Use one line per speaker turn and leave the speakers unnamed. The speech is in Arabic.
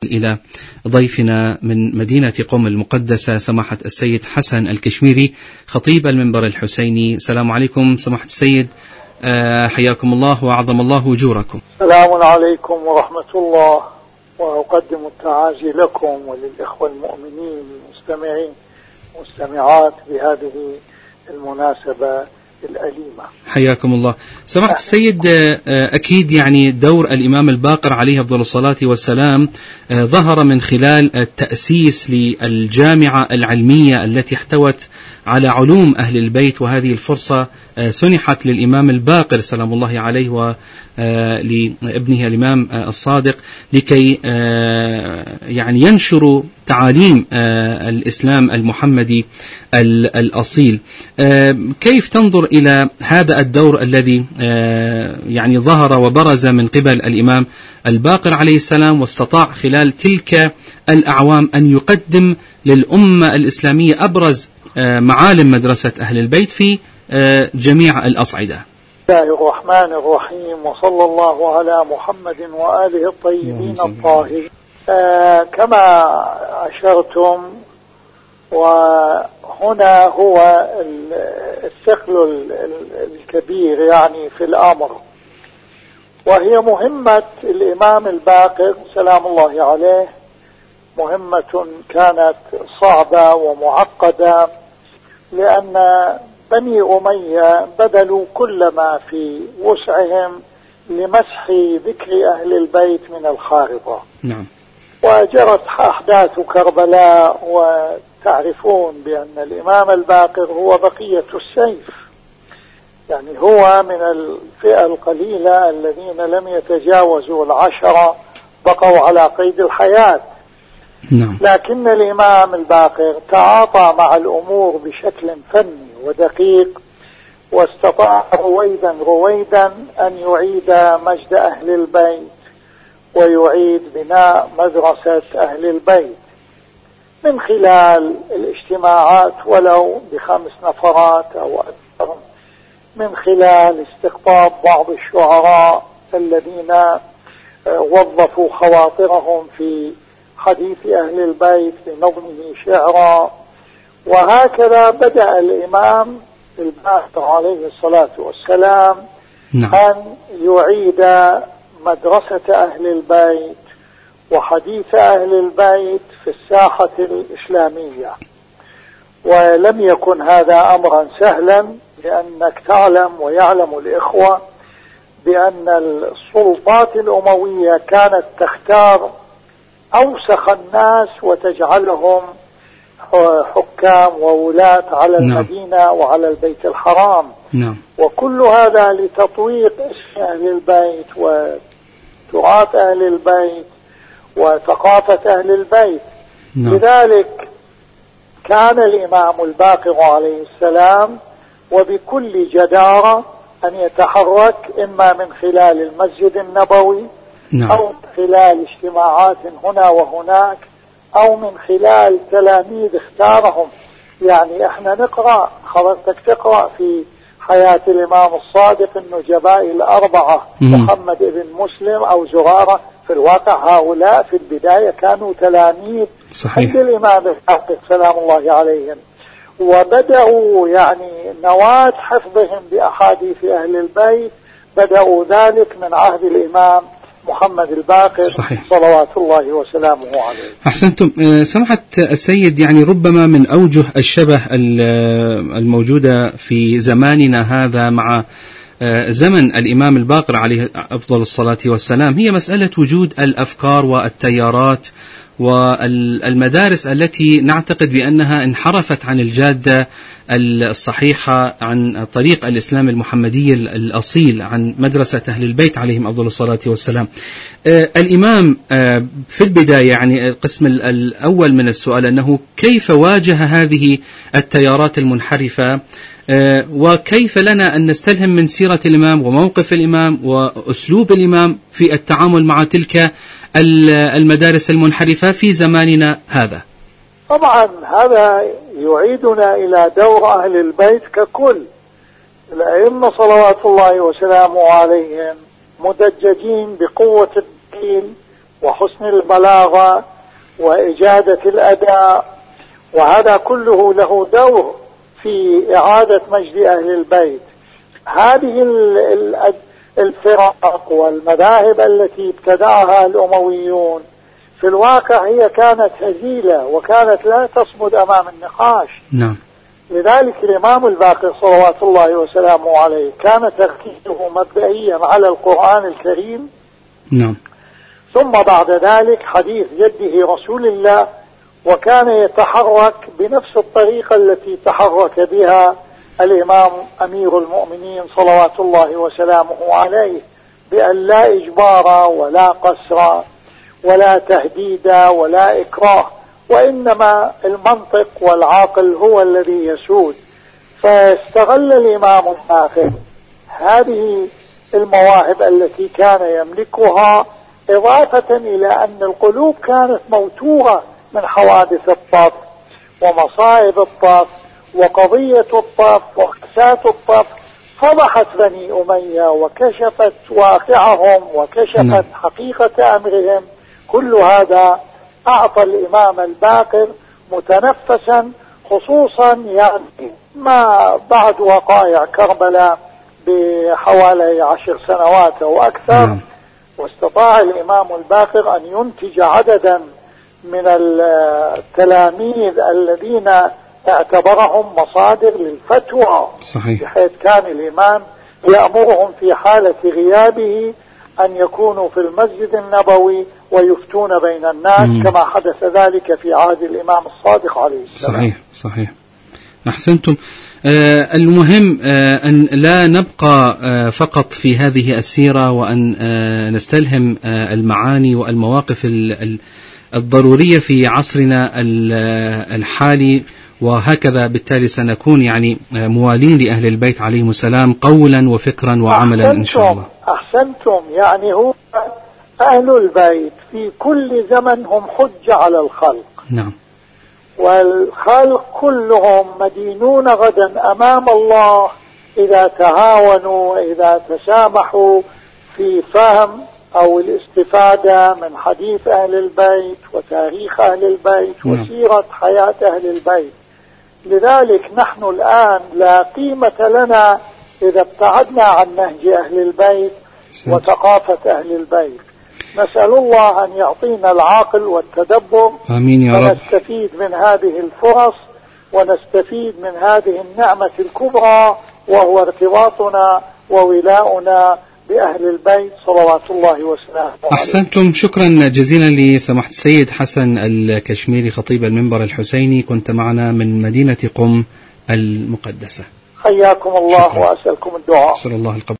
إلى ضيفنا من مدينة قم المقدسة سماحة السيد حسن الكشميري خطيب المنبر الحسيني. السلام عليكم سماحة السيد، حياكم الله وأعظم الله أجوركم.
السلام عليكم ورحمة الله، وأقدم التعازي لكم وللإخوة المؤمنين المستمعين والمستمعات بهذه المناسبة الأليمة.
حياكم الله. سماحة السيد، أكيد يعني دور الإمام الباقر عليه أفضل الصلاة والسلام ظهر من خلال التأسيس للجامعة العلمية التي احتوت على علوم أهل البيت، وهذه الفرصة سنحت للإمام الباقر سلام الله عليه ولابنه الإمام الصادق لكي يعني ينشروا تعاليم الإسلام المحمدي الأصيل. كيف تنظر إلى هذا الدور الذي يعني ظهر وبرز من قبل الإمام الباقر عليه السلام، واستطاع خلال تلك الأعوام أن يقدم للأمة الإسلامية أبرز معالم مدرسة أهل البيت في جميع الأصعدة؟
بسم الله الرحمن الرحيم، وصلى الله على محمد وآله الطيبين الطاهرين. كما أشرتم، وهنا هو الثقل الكبير يعني في الأمر، وهي مهمة الإمام الباقر سلام الله عليه، مهمة كانت صعبة ومعقدة، لأن بني أمية بذلوا كل ما في وسعهم لمسح ذكر أهل البيت من الخارطة.
نعم.
وجرت أحداث كربلاء، وتعرفون بأن الإمام الباقر هو بقية السيف، يعني هو من الفئة القليلة الذين لم يتجاوزوا 10 بقوا على قيد الحياة.
نعم.
لكن الإمام الباقر تعاطى مع الأمور بشكل فني ودقيق، واستطاع رويدا أن يعيد مجد أهل البيت ويعيد بناء مدرسة أهل البيت من خلال الاجتماعات ولو ب5 نفرات أو أكثر، من خلال استقطاب بعض الشعراء الذين وظفوا خواطرهم في حديث أهل البيت بنظمه شعرا. وهكذا بدأ الإمام الباقر عليه الصلاة والسلام أن يعيد مدرسة أهل البيت وحديث أهل البيت في الساحة الإسلامية. ولم يكن هذا أمرا سهلا، لأنك تعلم ويعلم الإخوة بأن السلطات الأموية كانت تختار أوسخ الناس وتجعلهم حكام وولاة على المدينة وعلى البيت الحرام.
نعم.
وكل هذا لتطويق اسم أهل البيت وتراث أهل البيت وثقافة أهل البيت.
نعم.
لذلك كان الإمام الباقر عليه السلام وبكل جدارة أن يتحرك إما من خلال المسجد النبوي،
نعم.
أو من خلال اجتماعات هنا وهناك، أو من خلال تلاميذ اختارهم. يعني احنا نقرأ، حضرتك تقرأ في حياة الإمام الصادق النجباء 4 محمد بن مسلم أو زرارة، في الواقع هؤلاء في البداية كانوا تلاميذ عند الإمام الباقر سلام الله عليهم، وبدأوا يعني نواة حفظهم بأحاديث أهل البيت بدأوا ذلك من عهد الإمام محمد الباقر. صحيح. صلوات الله وسلامه عليه.
أحسنتم. سمحت السيد، يعني ربما من أوجه الشبه الموجودة في زماننا هذا مع زمن الإمام الباقر عليه أفضل الصلاة والسلام هي مسألة وجود الأفكار والتيارات والمدارس التي نعتقد بأنها انحرفت عن الجادة الصحيحة، عن طريق الإسلام المحمدي الأصيل، عن مدرسة أهل البيت عليهم أفضل الصلاة والسلام. الإمام في البداية، يعني القسم الأول من السؤال، أنه كيف واجه هذه التيارات المنحرفة، وكيف لنا أن نستلهم من سيرة الإمام وموقف الإمام وأسلوب الإمام في التعامل مع تلك المدارس المنحرفة في زماننا هذا؟
طبعا هذا يعيدنا إلى دور أهل البيت ككل. الأئمة صلوات الله وسلامه عليهم مدججين بقوة الدين وحسن البلاغة وإجادة الأداء، وهذا كله له دور في إعادة مجد أهل البيت. هذه الفرق والمذاهب التي ابتدعها الأمويون في الواقع هي كانت هزيلة وكانت لا تصمد أمام النقاش.
نعم.
لذلك الإمام الباقر صلوات الله وسلامه عليه كان تركيزه مبدئيا على القرآن الكريم.
نعم.
ثم بعد ذلك حديث جده رسول الله، وكان يتحرك بنفس الطريقة التي تحرك بها الإمام أمير المؤمنين صلوات الله وسلامه عليه، بأن لا إجبار ولا قسر ولا تهديد ولا إكراه، وإنما المنطق والعقل هو الذي يسود. فاستغل الإمام الباقر هذه المواهب التي كان يملكها، إضافة إلى أن القلوب كانت موتورة من حوادث الطف ومصائب الطف وقضية الطف وقسات الطف، فضحت بني أمية وكشفت واقعهم وكشفت حقيقة أمرهم. كل هذا أعطى الإمام الباقر متنفسا، خصوصا يعني ما بعد وقائع كربلاء بحوالي 10 سنوات أو أكثر. واستطاع الإمام الباقر أن ينتج عددا من التلاميذ الذين اعتبرهم مصادر للفتوى.
صحيح.
بحيث كان الإمام يأمرهم في حالة غيابه أن يكونوا في المسجد النبوي ويفتون بين الناس كما حدث ذلك في عهد الإمام الصادق عليه السلام.
صحيح صحيح. أحسنتم. المهم أن لا نبقى فقط في هذه السيرة، وأن نستلهم المعاني والمواقف الضرورية في عصرنا الحالي، وهكذا بالتالي سنكون يعني موالين لأهل البيت عليهم السلام قولا وفكرا وعملا إن شاء الله.
أحسنتم. يعني هو أهل البيت في كل زمن هم حجة على الخلق.
نعم.
والخلق كلهم مدينون غدا أمام الله إذا تهاونوا وإذا تسامحوا في فهم أو الاستفادة من حديث أهل البيت وتاريخ أهل البيت وسيرة حياة أهل البيت. لذلك نحن الآن لا قيمة لنا إذا ابتعدنا عن نهج أهل البيت وثقافة أهل البيت. نسأل الله أن يعطينا العقل والتدبر.
آمين يا رب.
ونستفيد من هذه الفرص ونستفيد من هذه النعمة الكبرى، وهو ارتباطنا وولاؤنا بأهل البيت صلوات الله وسلامه.
أحسنتم. شكرا جزيلا لسماحة السيد حسن الكشميري خطيب المنبر الحسيني، كنت معنا من مدينة قم المقدسة.
حياكم الله وأسألكم الدعاء.
أسأل الله القبول.